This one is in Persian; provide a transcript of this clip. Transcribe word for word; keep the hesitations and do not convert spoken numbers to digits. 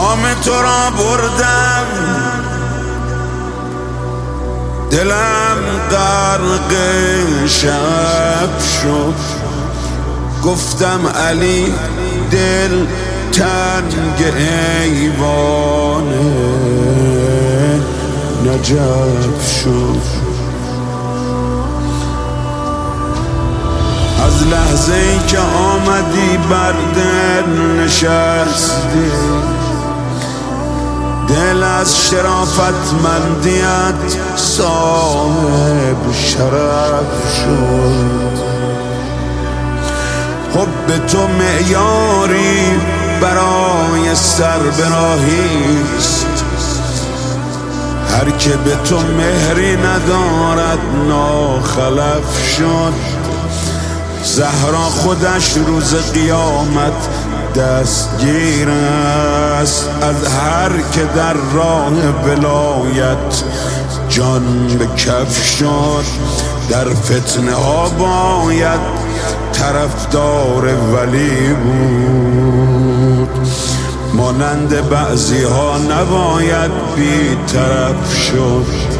نام تو را بردم، دلم غرق شب شد. گفتم علی دل تنگ ایوان نجف شد. از لحظه ای که آمدی بر دل نشستی، دل از شرافت مندیت صاحب شرف شد. حب تو معیاری برای سربراهیست، هر که به تو مهری ندارد ناخلف شد. زهرا خودش روز قیامت دستگیر است از هر که در راه ولایت جان به کف شد. در فتنه ها باید طرفدار ولی بود، مانند بعضی ها نباید بی طرف شد.